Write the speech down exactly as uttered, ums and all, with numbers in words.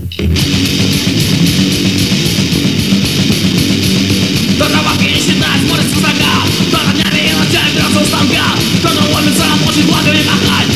Кто кровавки не считает, смотрит с высока, кто на днями и ночами берется у станка, кто ломится, может благами махать.